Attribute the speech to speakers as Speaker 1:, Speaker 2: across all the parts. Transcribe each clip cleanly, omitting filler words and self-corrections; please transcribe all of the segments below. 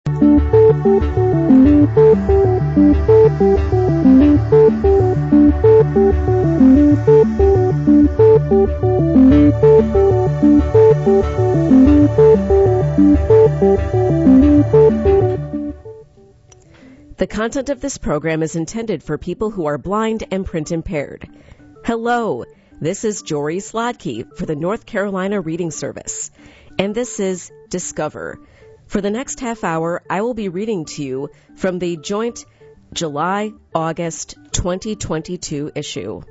Speaker 1: The content of this program is intended for people who are blind and print impaired. Hello, this is Jory Slodkey for the North Carolina Reading Service, and this is Discover. For the next half hour, I will be reading to you from the joint July-August 2022 issue.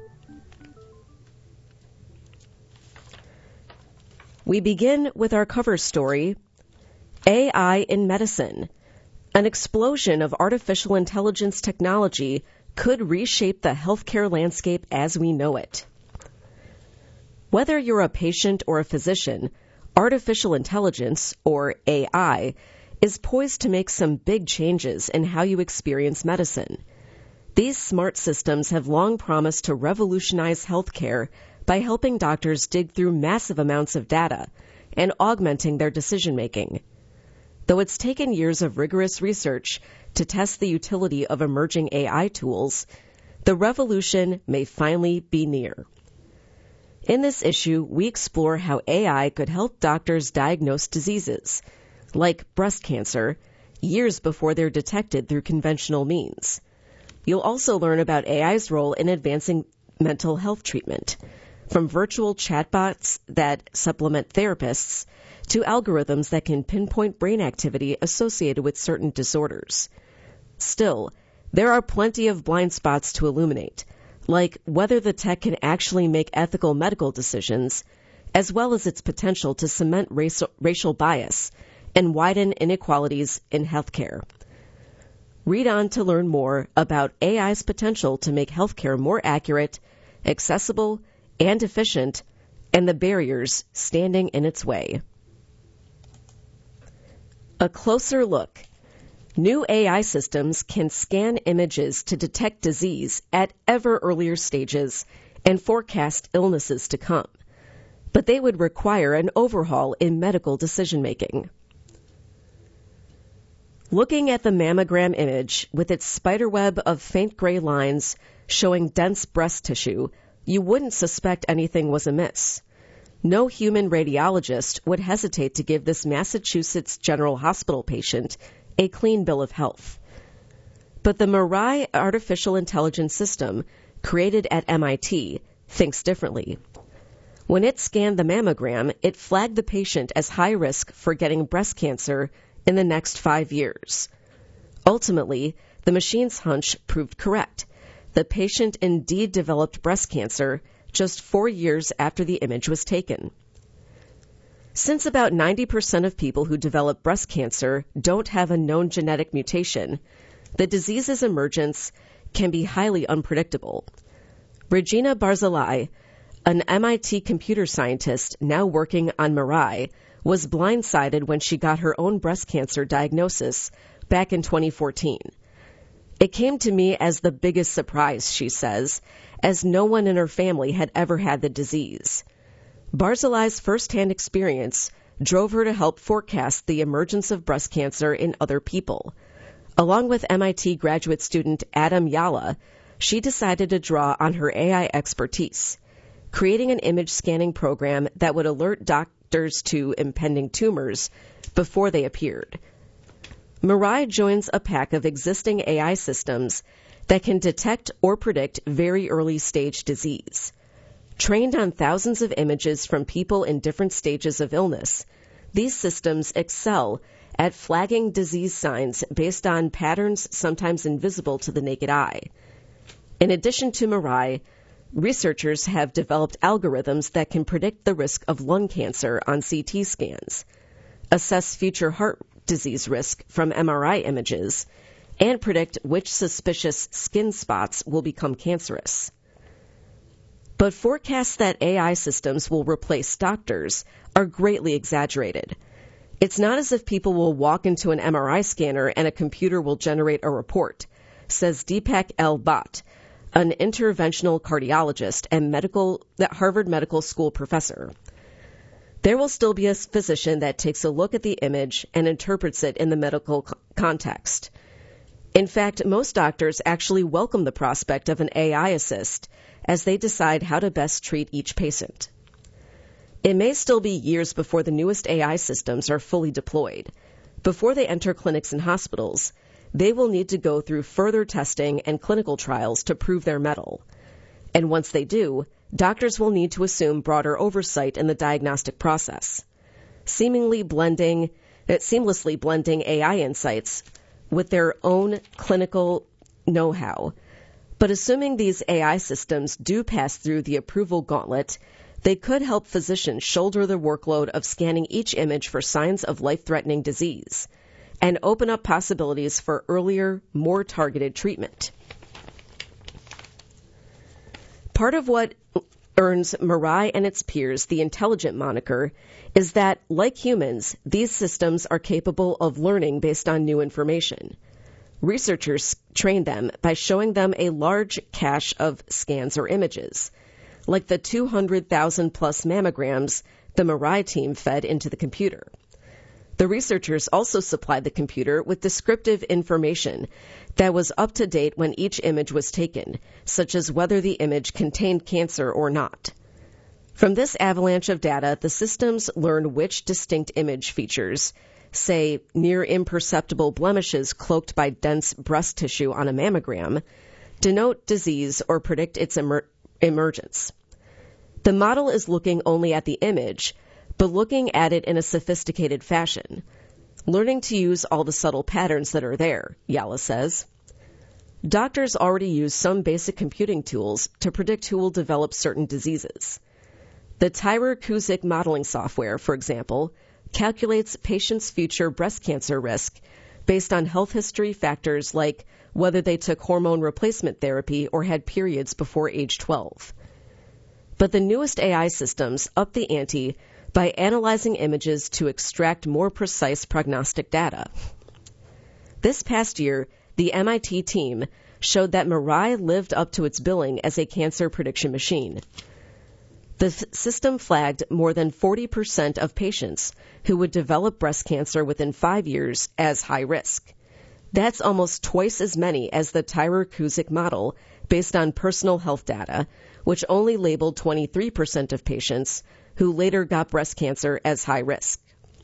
Speaker 1: We begin with our cover story, AI in Medicine. An explosion of artificial intelligence technology could reshape the healthcare landscape as we know it. Whether you're a patient or a physician, artificial intelligence, or AI, is poised to make some big changes in how you experience medicine. These smart systems have long promised to revolutionize healthcare by helping doctors dig through massive amounts of data and augmenting their decision-making. Though it's taken years of rigorous research to test the utility of emerging AI tools, the revolution may finally be near. In this issue, we explore how AI could help doctors diagnose diseases, like breast cancer, years before they're detected through conventional means. You'll also learn about AI's role in advancing mental health treatment, from virtual chatbots that supplement therapists to algorithms that can pinpoint brain activity associated with certain disorders. Still, there are plenty of blind spots to illuminate, like whether the tech can actually make ethical medical decisions, as well as its potential to cement racial bias and widen inequalities in healthcare. Read on to learn more about AI's potential to make healthcare more accurate, accessible, and efficient, and the barriers standing in its way. A closer look. New AI systems can scan images to detect disease at ever earlier stages and forecast illnesses to come, but they would require an overhaul in medical decision-making. Looking at the mammogram image with its spiderweb of faint gray lines showing dense breast tissue, you wouldn't suspect anything was amiss. No human radiologist would hesitate to give this Massachusetts General Hospital patient a clean bill of health. But the Mirai artificial intelligence system, created at MIT, thinks differently. When it scanned the mammogram, it flagged the patient as high risk for getting breast cancer in the next 5 years. Ultimately, the machine's hunch proved correct. The patient indeed developed breast cancer just 4 years after the image was taken. Since about 90% of people who develop breast cancer don't have a known genetic mutation, the disease's emergence can be highly unpredictable. Regina Barzilai, an MIT computer scientist now working on Mirai, was blindsided when she got her own breast cancer diagnosis back in 2014. It came to me as the biggest surprise, she says, as no one in her family had ever had the disease. Barzilai's first-hand experience drove her to help forecast the emergence of breast cancer in other people. Along with MIT graduate student Adam Yala, she decided to draw on her AI expertise, creating an image scanning program that would alert doctors to impending tumors before they appeared. Mirai joins a pack of existing AI systems that can detect or predict very early stage disease. Trained on thousands of images from people in different stages of illness, these systems excel at flagging disease signs based on patterns sometimes invisible to the naked eye. In addition to Mirai, researchers have developed algorithms that can predict the risk of lung cancer on CT scans, assess future heart disease risk from MRI images, and predict which suspicious skin spots will become cancerous. But forecasts that AI systems will replace doctors are greatly exaggerated. It's not as if people will walk into an MRI scanner and a computer will generate a report, says Deepak L. Bhatt, an interventional cardiologist and Harvard Medical School professor. There will still be a physician that takes a look at the image and interprets it in the medical context. In fact, most doctors actually welcome the prospect of an AI assist as they decide how to best treat each patient. It may still be years before the newest AI systems are fully deployed. Before they enter clinics and hospitals, they will need to go through further testing and clinical trials to prove their mettle. And once they do, doctors will need to assume broader oversight in the diagnostic process, seamlessly blending AI insights with their own clinical know-how. But assuming these AI systems do pass through the approval gauntlet, they could help physicians shoulder the workload of scanning each image for signs of life-threatening disease and open up possibilities for earlier, more targeted treatment. Part of what earns Mirai and its peers the intelligent moniker is that, like humans, these systems are capable of learning based on new information. Researchers train them by showing them a large cache of scans or images, like the 200,000 plus mammograms the Mirai team fed into the computer. The researchers also supplied the computer with descriptive information that was up to date when each image was taken, such as whether the image contained cancer or not. From this avalanche of data, the systems learned which distinct image features, say near imperceptible blemishes cloaked by dense breast tissue on a mammogram, denote disease or predict its emergence. The model is looking only at the image, but looking at it in a sophisticated fashion, learning to use all the subtle patterns that are there, Yalla says. Doctors already use some basic computing tools to predict who will develop certain diseases. The Tyrer-Cuzick modeling software, for example, calculates patients' future breast cancer risk based on health history factors like whether they took hormone replacement therapy or had periods before age 12. But the newest AI systems up the ante by analyzing images to extract more precise prognostic data. This past year, the MIT team showed that Mirai lived up to its billing as a cancer prediction machine. The system flagged more than 40% of patients who would develop breast cancer within 5 years as high risk. That's almost twice as many as the Tyrer-Cuzick model based on personal health data, which only labeled 23% of patients who later got breast cancer as high risk.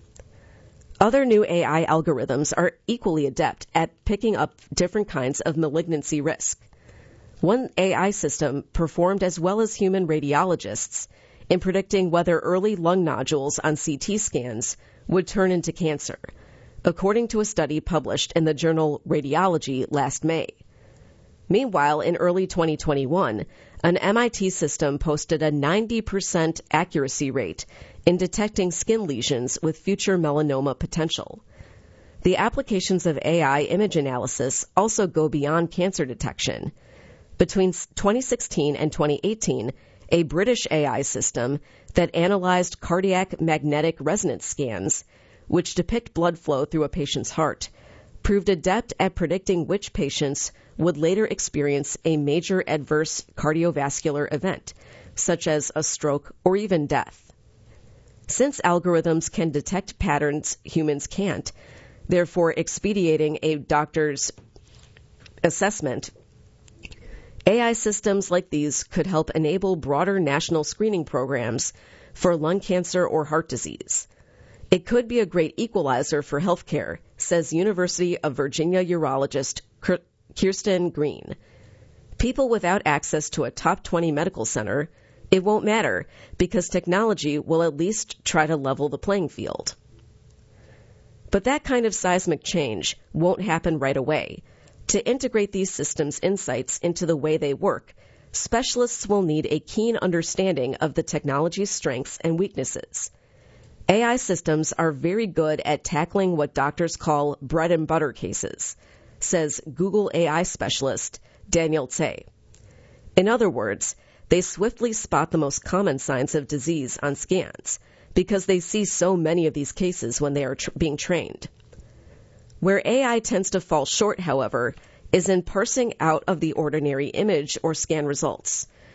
Speaker 1: Other new AI algorithms are equally adept at picking up different kinds of malignancy risk. One AI system performed as well as human radiologists in predicting whether early lung nodules on CT scans would turn into cancer, according to a study published in the journal Radiology last May. Meanwhile, in early 2021, an MIT system posted a 90% accuracy rate in detecting skin lesions with future melanoma potential. The applications of AI image analysis also go beyond cancer detection. Between 2016 and 2018, a British AI system that analyzed cardiac magnetic resonance scans, which depict blood flow through a patient's heart, proved adept at predicting which patients would later experience a major adverse cardiovascular event, such as a stroke or even death. Since algorithms can detect patterns humans can't, therefore expediting a doctor's assessment, AI systems like these could help enable broader national screening programs for lung cancer or heart disease. It could be a great equalizer for healthcare, says University of Virginia urologist Kirsten Green. People without access to a top 20 medical center, it won't matter because technology will at least try to level the playing field. But that kind of seismic change won't happen right away. To integrate these systems' insights into the way they work, specialists will need a keen understanding of the technology's strengths and weaknesses. AI systems are very good at tackling what doctors call bread and butter cases, says Google AI specialist Daniel Tse. In other words, they swiftly spot the most common signs of disease on scans because they see so many of these cases when they are being trained. Where AI tends to fall short, however, is in parsing out of the ordinary image or scan results.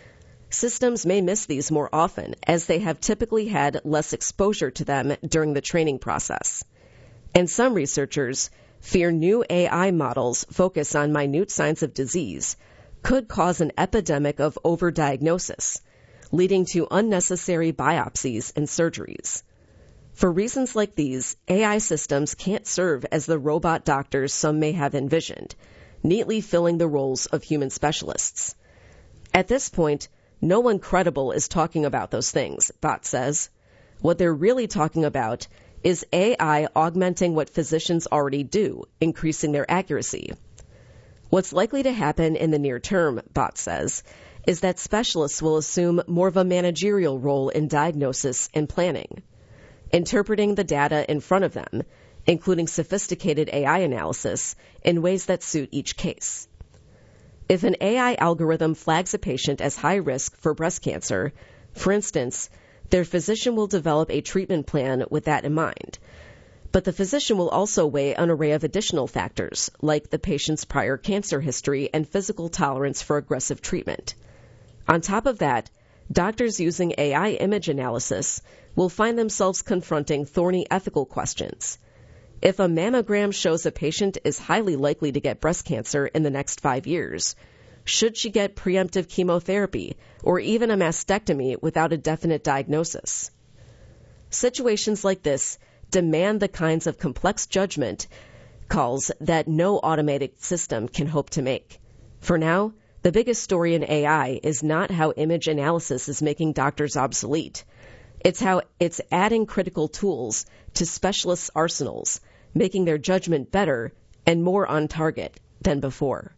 Speaker 1: Systems may miss these more often, as they have typically had less exposure to them during the training process. And some researchers fear new AI models focus on minute signs of disease could cause an epidemic of overdiagnosis, leading to unnecessary biopsies and surgeries. For reasons like these, AI systems can't serve as the robot doctors some may have envisioned, neatly filling the roles of human specialists. At this point, no one credible is talking about those things, Bott says. What they're really talking about is AI augmenting what physicians already do, increasing their accuracy. What's likely to happen in the near term, Bott says, is that specialists will assume more of a managerial role in diagnosis and planning, interpreting the data in front of them, including sophisticated AI analysis, in ways that suit each case. If an AI algorithm flags a patient as high risk for breast cancer, for instance, their physician will develop a treatment plan with that in mind. But the physician will also weigh an array of additional factors, like the patient's prior cancer history and physical tolerance for aggressive treatment. On top of that, doctors using AI image analysis will find themselves confronting thorny ethical questions. If a mammogram shows a patient is highly likely to get breast cancer in the next 5 years, should she get preemptive chemotherapy or even a mastectomy without a definite diagnosis? Situations like this demand the kinds of complex judgment calls that no automated system can hope to make. For now, the biggest story in AI is not how image analysis is making doctors obsolete. It's how it's adding critical tools to specialists' arsenals, making their judgment better and more on target than before.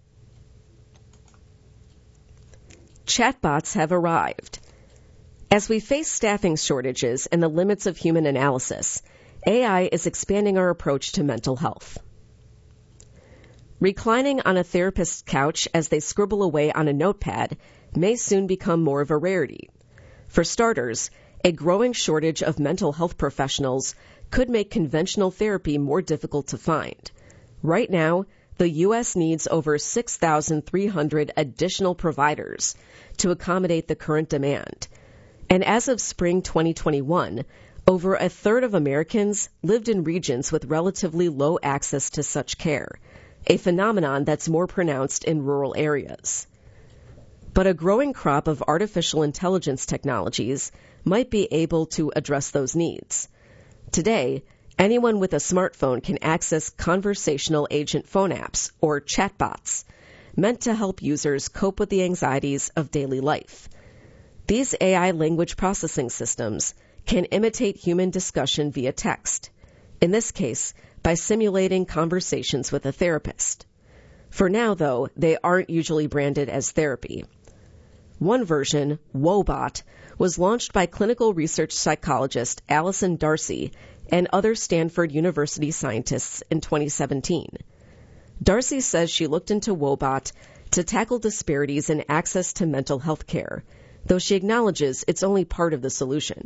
Speaker 1: Chatbots have arrived. As we face staffing shortages and the limits of human analysis, AI is expanding our approach to mental health. Reclining on a therapist's couch as they scribble away on a notepad may soon become more of a rarity. For starters, a growing shortage of mental health professionals could make conventional therapy more difficult to find. Right now, the U.S. needs over 6,300 additional providers to accommodate the current demand. And as of spring 2021, over a third of Americans lived in regions with relatively low access to such care, a phenomenon that's more pronounced in rural areas. But a growing crop of artificial intelligence technologies might be able to address those needs. Today, anyone with a smartphone can access conversational agent phone apps, or chatbots, meant to help users cope with the anxieties of daily life. These AI language processing systems can imitate human discussion via text, in this case, by simulating conversations with a therapist. For now, though, they aren't usually branded as therapy. One version, Woebot, was launched by clinical research psychologist Allison Darcy and other Stanford University scientists in 2017. Darcy says she looked into Woebot to tackle disparities in access to mental health care, though she acknowledges it's only part of the solution.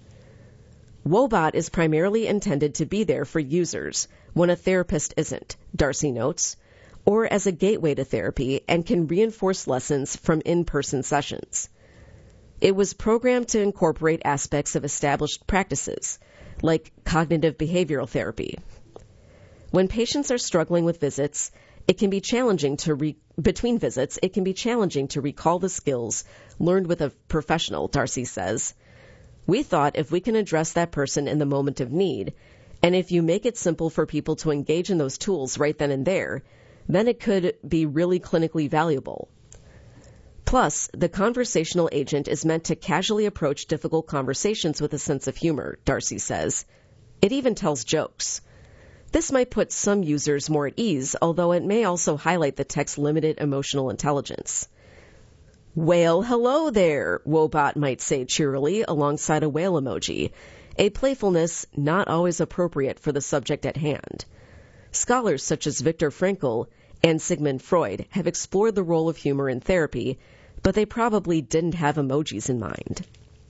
Speaker 1: Woebot is primarily intended to be there for users when a therapist isn't, Darcy notes, or as a gateway to therapy and can reinforce lessons from in-person sessions. It was programmed to incorporate aspects of established practices, like cognitive behavioral therapy. When patients are struggling with visits, it can be challenging between visits, it can be challenging to recall the skills learned with a professional, Darcy says. We thought if we can address that person in the moment of need, and if you make it simple for people to engage in those tools right then and there, then it could be really clinically valuable. Plus, the conversational agent is meant to casually approach difficult conversations with a sense of humor, Darcy says. It even tells jokes. This might put some users more at ease, although it may also highlight the tech's limited emotional intelligence. Well, hello there, Woebot might say cheerily alongside a whale emoji, a playfulness not always appropriate for the subject at hand. Scholars such as Viktor Frankl and Sigmund Freud have explored the role of humor in therapy, but they probably didn't have emojis in mind.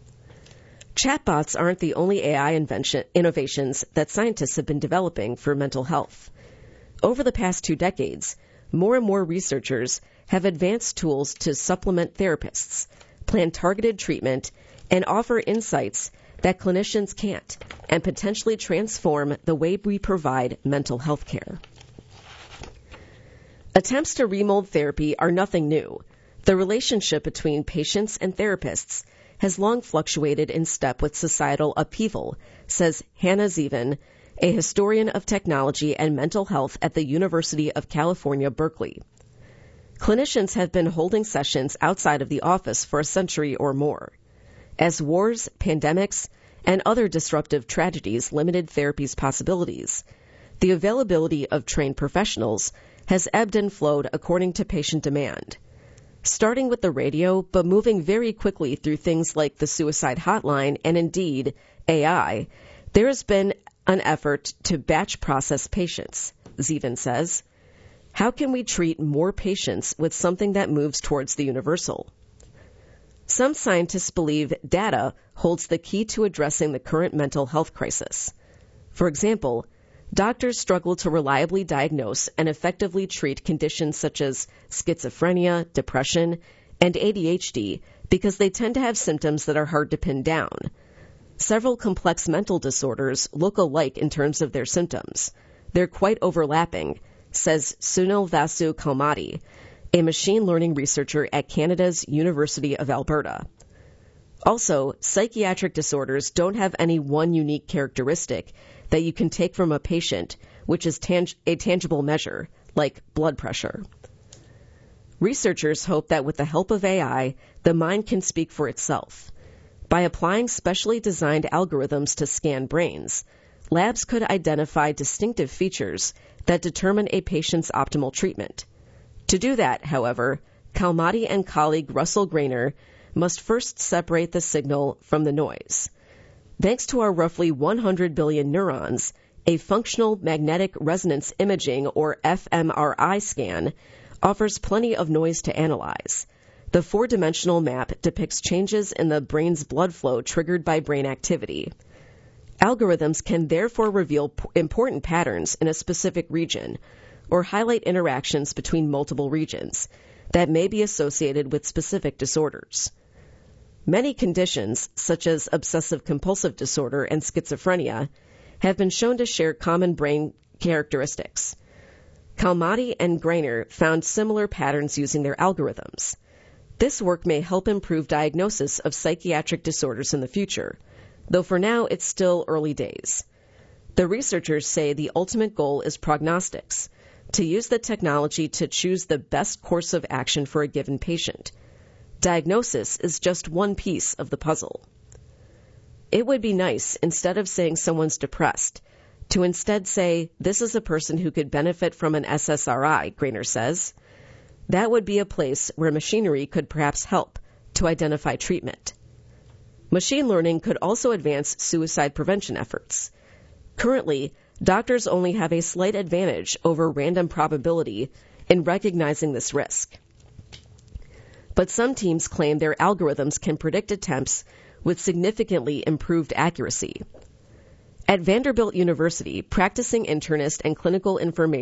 Speaker 1: Chatbots aren't the only AI innovations that scientists have been developing for mental health. Over the past 2 decades, more and more researchers have advanced tools to supplement therapists plan targeted treatment, and offer insights that clinicians can't, and potentially transform the way we provide mental health care. Attempts to remold therapy are nothing new. The relationship between patients and therapists has long fluctuated in step with societal upheaval, says Hannah Zevin, a historian of technology and mental health at the University of California, Berkeley. Clinicians have been holding sessions outside of the office for a century or more. As wars, pandemics, and other disruptive tragedies limited therapy's possibilities, the availability of trained professionals has ebbed and flowed according to patient demand. Starting with the radio, but moving very quickly through things like the suicide hotline and indeed AI, there has been an effort to batch process patients, Zevin says. How can we treat more patients with something that moves towards the universal? Some scientists believe data holds the key to addressing the current mental health crisis. For example, doctors struggle to reliably diagnose and effectively treat conditions such as schizophrenia, depression, and ADHD because they tend to have symptoms that are hard to pin down. Several complex mental disorders look alike in terms of their symptoms. They're quite overlapping, says Sunil Vasu Kalmati, a machine learning researcher at Canada's University of Alberta. Also, psychiatric disorders don't have any one unique characteristic that you can take from a patient, which is a tangible measure, like blood pressure. Researchers hope that with the help of AI, the mind can speak for itself. By applying specially designed algorithms to scan brains, labs could identify distinctive features that determine a patient's optimal treatment. To do that, however, Kalmati and colleague Russell Grainer must first separate the signal from the noise. Thanks to our roughly 100 billion neurons, a functional magnetic resonance imaging, or fMRI scan, offers plenty of noise to analyze. The four-dimensional map depicts changes in the brain's blood flow triggered by brain activity. Algorithms can therefore reveal important patterns in a specific region or highlight interactions between multiple regions that may be associated with specific disorders. Many conditions, such as obsessive-compulsive disorder and schizophrenia, have been shown to share common brain characteristics. Kalmati and Grainer found similar patterns using their algorithms. This work may help improve diagnosis of psychiatric disorders in the future, though for now it's still early days. The researchers say the ultimate goal is prognostics, to use the technology to choose the best course of action for a given patient. Diagnosis is just one piece of the puzzle. It would be nice, instead of saying someone's depressed, to instead say, this is a person who could benefit from an SSRI, Grainer says. That would be a place where machinery could perhaps help to identify treatment. Machine learning could also advance suicide prevention efforts. Currently, doctors only have a slight advantage over random probability in recognizing this risk. But some teams claim their algorithms can predict attempts with significantly improved accuracy. At Vanderbilt University, practicing internist and clinical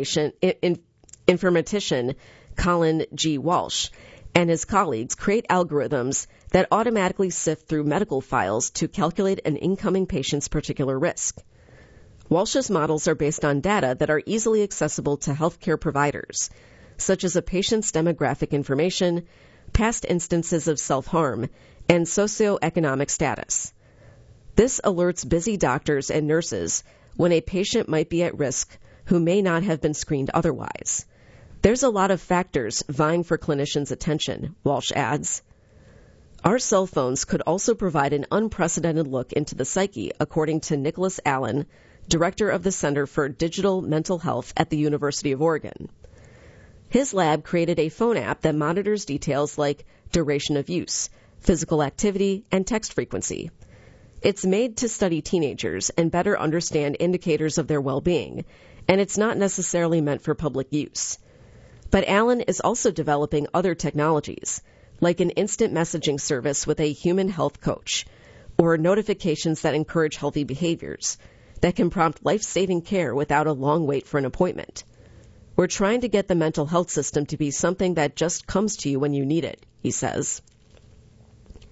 Speaker 1: informatician Colin G. Walsh and his colleagues create algorithms that automatically sift through medical files to calculate an incoming patient's particular risk. Walsh's models are based on data that are easily accessible to healthcare providers, such as a patient's demographic information, past instances of self-harm, and socioeconomic status. This alerts busy doctors and nurses when a patient might be at risk who may not have been screened otherwise. There's a lot of factors vying for clinicians' attention, Walsh adds. Our cell phones could also provide an unprecedented look into the psyche, according to Nicholas Allen, director of the Center for Digital Mental Health at the University of Oregon. His lab created a phone app that monitors details like duration of use, physical activity, and text frequency. It's made to study teenagers and better understand indicators of their well-being, and it's not necessarily meant for public use. But Allen is also developing other technologies, like an instant messaging service with a human health coach, or notifications that encourage healthy behaviors, that can prompt life-saving care without a long wait for an appointment. We're trying to get the mental health system to be something that just comes to you when you need it, he says.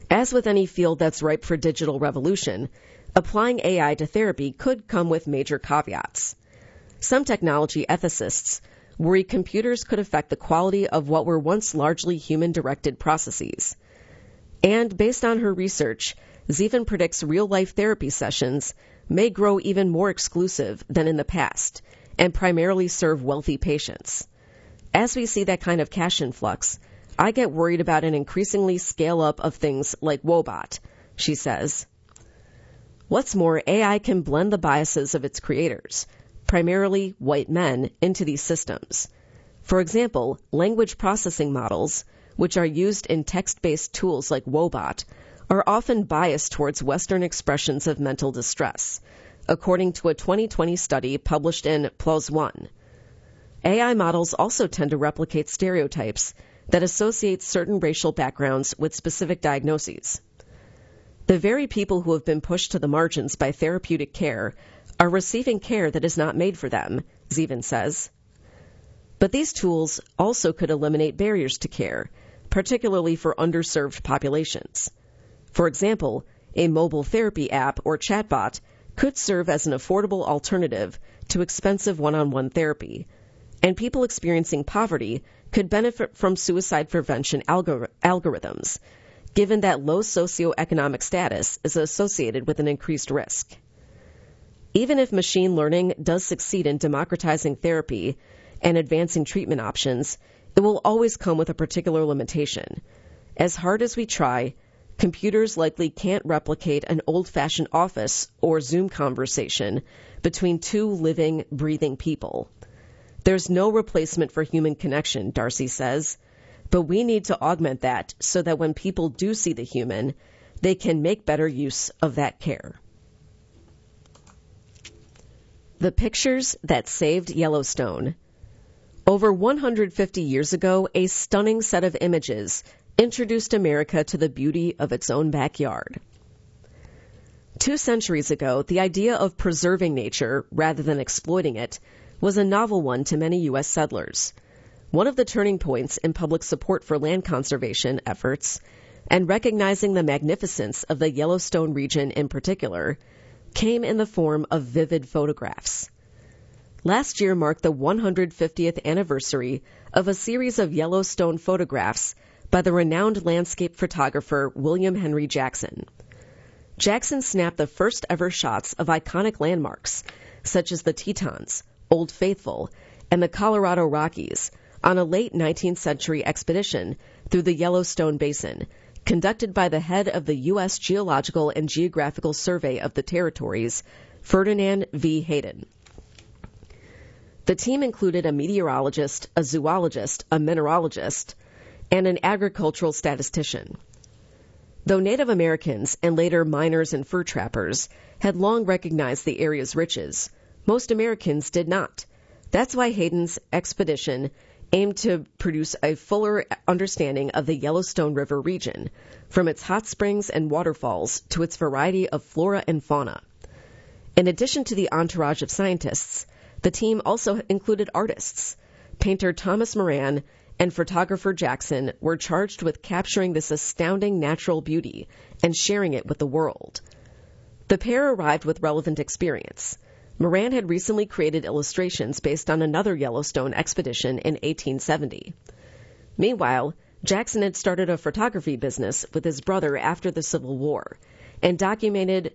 Speaker 1: As with any field that's ripe for digital revolution, applying AI to therapy could come with major caveats. Some technology ethicists worry computers could affect the quality of what were once largely human-directed processes. And based on her research, Zevin predicts real-life therapy sessions may grow even more exclusive than in the past and primarily serve wealthy patients. As we see that kind of cash influx, I get worried about an increasingly scale-up of things like Woebot, she says. What's more, AI can blend the biases of its creators, primarily white men, into these systems. For example, language processing models, which are used in text-based tools like Woebot, are often biased towards Western expressions of mental distress, according to a 2020 study published in PLOS ONE. AI models also tend to replicate stereotypes that associate certain racial backgrounds with specific diagnoses. The very people who have been pushed to the margins by therapeutic care are receiving care that is not made for them, Zevin says. But these tools also could eliminate barriers to care, particularly for underserved populations. For example, a mobile therapy app or chatbot could serve as an affordable alternative to expensive one-on-one therapy, and people experiencing poverty could benefit from suicide prevention algorithms, given that low socioeconomic status is associated with an increased risk. Even if machine learning does succeed in democratizing therapy and advancing treatment options, it will always come with a particular limitation. As hard as we try, computers likely can't replicate an old-fashioned office or Zoom conversation between two living, breathing people. There's no replacement for human connection, Darcy says, but we need to augment that so that when people do see the human, they can make better use of that care. The pictures that saved Yellowstone. Over 150 years ago, a stunning set of images introduced America to the beauty of its own backyard. 2 centuries ago, the idea of preserving nature rather than exploiting it was a novel one to many U.S. settlers. One of the turning points in public support for land conservation efforts, and recognizing the magnificence of the Yellowstone region in particular, came in the form of vivid photographs. Last year marked the 150th anniversary of a series of Yellowstone photographs by the renowned landscape photographer William Henry Jackson. Jackson snapped the first ever shots of iconic landmarks, such as the Tetons, Old Faithful, and the Colorado Rockies, on a late 19th century expedition through the Yellowstone Basin, conducted by the head of the U.S. Geological and Geographical Survey of the Territories, Ferdinand V. Hayden. The team included a meteorologist, a zoologist, a mineralogist, and an agricultural statistician. Though Native Americans and later miners and fur trappers had long recognized the area's riches, most Americans did not. That's why Hayden's expedition aimed to produce a fuller understanding of the Yellowstone River region, from its hot springs and waterfalls to its variety of flora and fauna. In addition to the entourage of scientists, the team also included artists. Painter Thomas Moran and photographer Jackson were charged with capturing this astounding natural beauty and sharing it with the world. The pair arrived with relevant experience. Moran had recently created illustrations based on another Yellowstone expedition in 1870. Meanwhile, Jackson had started a photography business with his brother after the Civil War and documented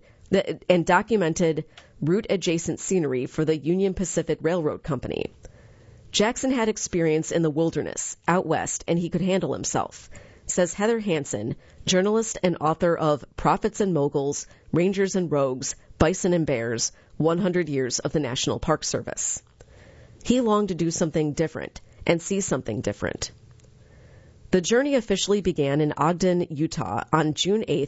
Speaker 1: route-adjacent scenery for the Union Pacific Railroad Company. Jackson had experience in the wilderness, out west, and he could handle himself, says Heather Hansen, journalist and author of Prophets and Moguls, Rangers and Rogues, Bison and Bears, 100 Years of the National Park Service. He longed to do something different and see something different. The journey officially began in Ogden, Utah on June 8,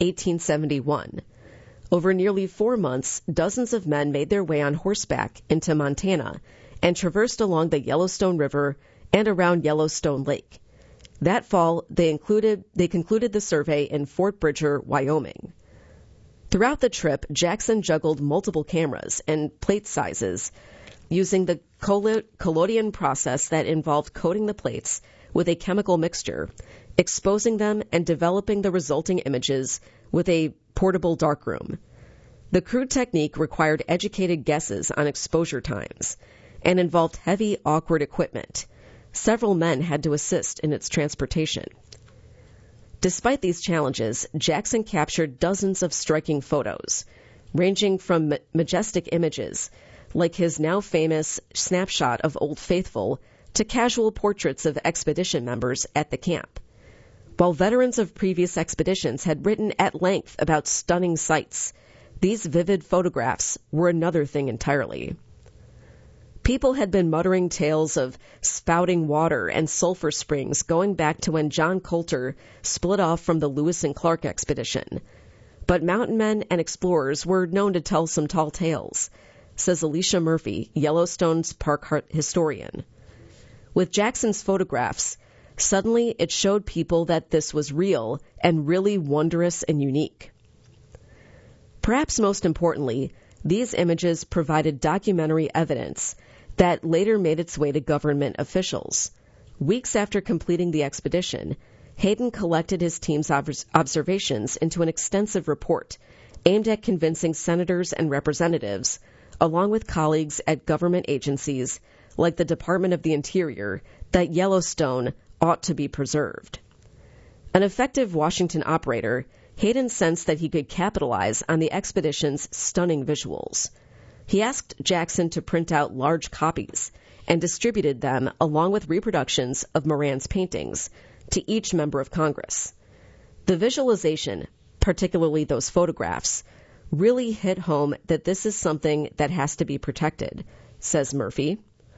Speaker 1: 1871. Over nearly 4 months, dozens of men made their way on horseback into Montana and traversed along the Yellowstone River and around Yellowstone Lake. That fall, they concluded the survey in Fort Bridger, Wyoming. Throughout the trip, Jackson juggled multiple cameras and plate sizes using the collodion process that involved coating the plates with a chemical mixture exposing them and developing the resulting images with a portable darkroom. The crude technique required educated guesses on exposure times and involved heavy, awkward equipment. Several men had to assist in its transportation. Despite these challenges, Jackson captured dozens of striking photos, ranging from majestic images, like his now famous snapshot of Old Faithful, to casual portraits of expedition members at the camp. While veterans of previous expeditions had written at length about stunning sights, these vivid photographs were another thing entirely. People had been muttering tales of spouting water and sulfur springs going back to when John Coulter split off from the Lewis and Clark expedition. But mountain men and explorers were known to tell some tall tales, says Alicia Murphy, Yellowstone's park historian. With Jackson's photographs, suddenly it showed people that this was real and really wondrous and unique. Perhaps most importantly, these images provided documentary evidence that later made its way to government officials. Weeks after completing the expedition, Hayden collected his team's observations into an extensive report aimed at convincing senators and representatives, along with colleagues at government agencies like the Department of the Interior, that Yellowstone ought to be preserved. An effective Washington operator, Hayden sensed that he could capitalize on the expedition's stunning visuals. He asked Jackson to print out large copies and distributed them along with reproductions of Moran's paintings to each member of Congress. The visualization, particularly those photographs, really hit home that this is something that has to be protected, says Murphy.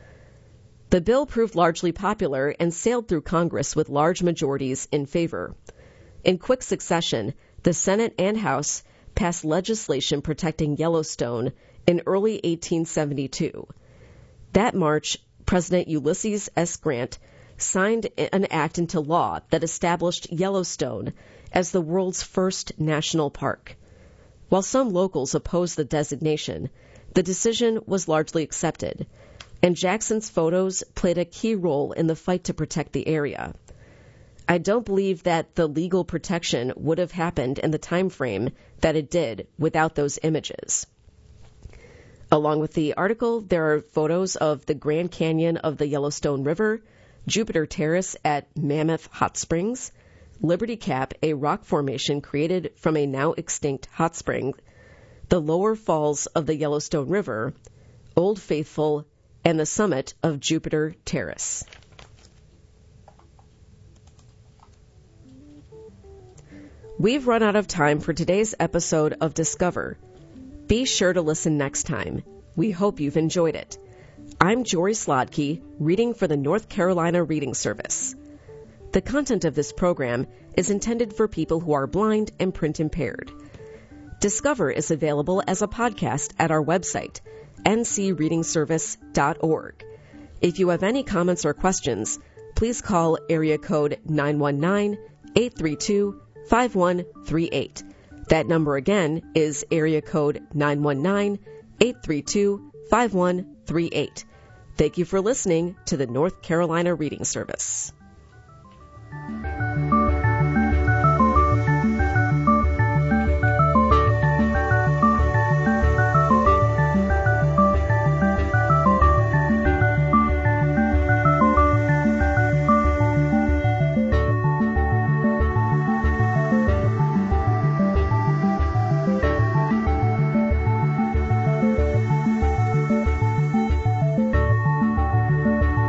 Speaker 1: The bill proved largely popular and sailed through Congress with large majorities in favor. In quick succession, the Senate and House passed legislation protecting Yellowstone in early 1872. That March, President Ulysses S. Grant signed an act into law that established Yellowstone as the world's first national park. While some locals opposed the designation, the decision was largely accepted, and Jackson's photos played a key role in the fight to protect the area. I don't believe that the legal protection would have happened in the time frame that it did without those images. Along with the article, there are photos of the Grand Canyon of the Yellowstone River, Jupiter Terrace at Mammoth Hot Springs, Liberty Cap, a rock formation created from a now extinct hot spring, the lower falls of the Yellowstone River, Old Faithful, and the summit of Jupiter Terrace. We've run out of time for today's episode of Discover. Be sure to listen next time. We hope you've enjoyed it. I'm Jory Slodky, reading for the North Carolina Reading Service. The content of this program is intended for people who are blind and print impaired. Discover is available as a podcast at our website, ncreadingservice.org. If you have any comments or questions, please call area code 919-832-5138. That number again is area code 919-832-5138. Thank you for listening to the North Carolina Reading Service.